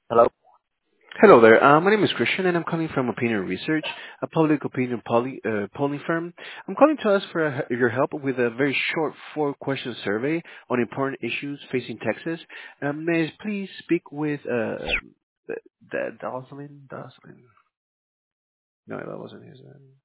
Hello? Hello there. My name is Christian, and I'm calling from Opinion Research, a public opinion polling firm. I'm calling to ask for your help with a very short four-question survey on important issues facing Texas. May I please speak with Doslin? Doslin? No, that wasn't his name.